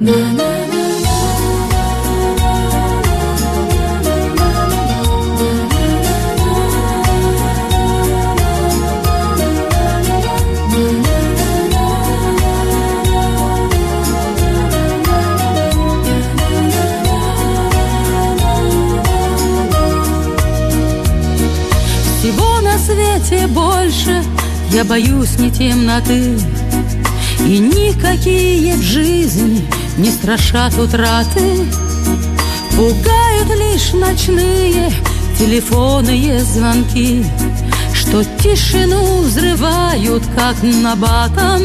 Всего на свете больше я боюсь не темноты, и никакие в жизни не страшат утраты. Пугают лишь ночные телефонные звонки, что тишину взрывают, как набатом.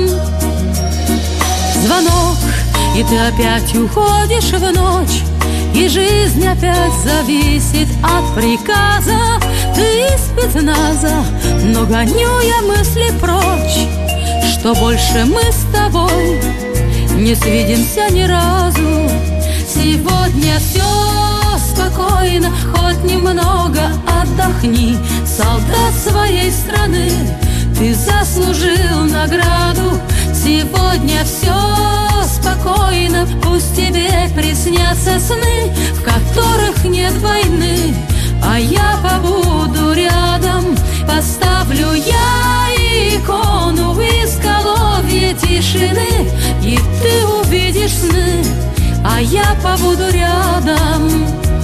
Звонок, и ты опять уходишь в ночь, и жизнь опять зависит от приказа. Ты из спецназа, но гоню я мысли прочь, что больше мы с тобой не свидимся ни разу. Сегодня все спокойно, хоть немного отдохни, солдат своей страны, ты заслужил награду. Сегодня все спокойно, пусть тебе приснятся сны, в которых нет войны, а я побуду рядом. Поставлю я икону в изголовье тишины, и ты увидишь сны, а я побуду рядом.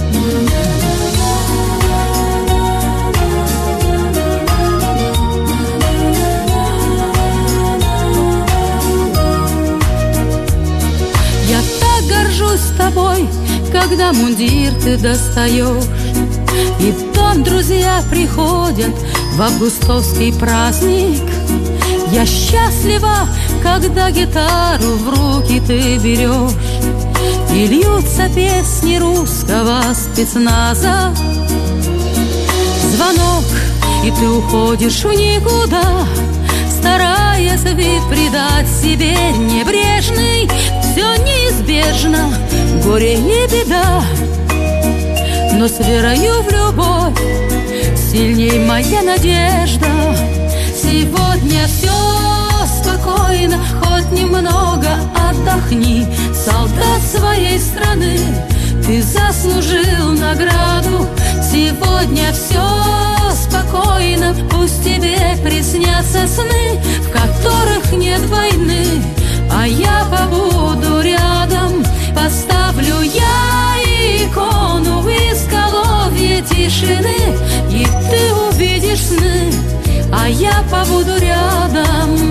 Я так горжусь тобой, когда мундир ты достаешь, и в дом друзья приходят в августовский праздник. Я счастлива, когда гитару в руки ты берешь, и льются песни русского спецназа. Звонок, и ты уходишь в никуда, стараясь вид придать себе небрежный. Все неизбежно, горе и беда, но с верою в любовь сильней моя надежда. Сегодня все спокойно, хоть немного отдохни, солдат своей страны, ты заслужил награду. Сегодня все спокойно, пусть тебе приснятся сны, в которых нет войны, а я побуду рядом. Поставлю я икону в изголовье тишины, и ты увидишь сны, а я побуду рядом.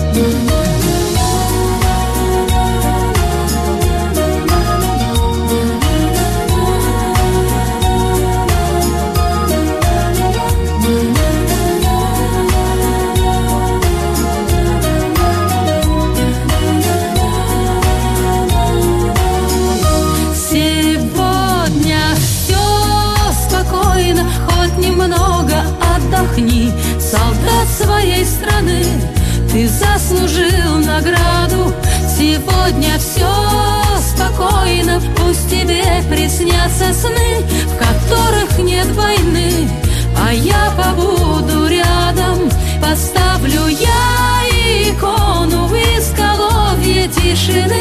Немного отдохни, солдат своей страны, ты заслужил награду. Сегодня все спокойно, пусть тебе приснятся сны, в которых нет войны, а я побуду рядом. Поставлю я икону в изголовье тишины,